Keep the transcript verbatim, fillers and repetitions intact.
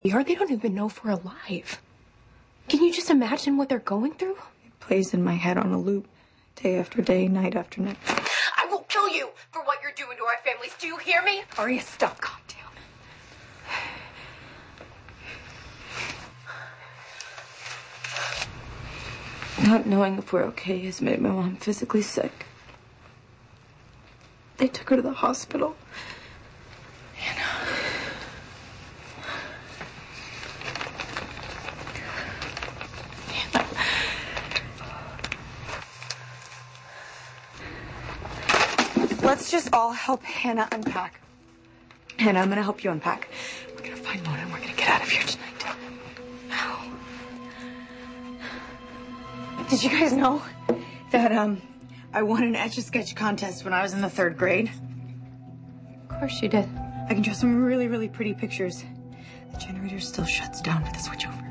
Or they don't even know if we're alive. Can you just imagine what they're going through? It plays in my head on a loop, day after day, night after night. I will kill you for what you're doing to our families. Do you hear me? Aria, stop. Calm down. Not knowing if we're okay has made my mom physically sick. They took her to the hospital. Hannah. Hannah. Let's just all help Hannah unpack. Hannah, I'm gonna help you unpack. We're gonna find Mona and we're gonna get out of here tonight. How? Did you guys know that um I won an Etch-a-Sketch contest when I was in the third grade? Of course you did. I can draw some really, really pretty pictures. The generator still shuts down with the switchover.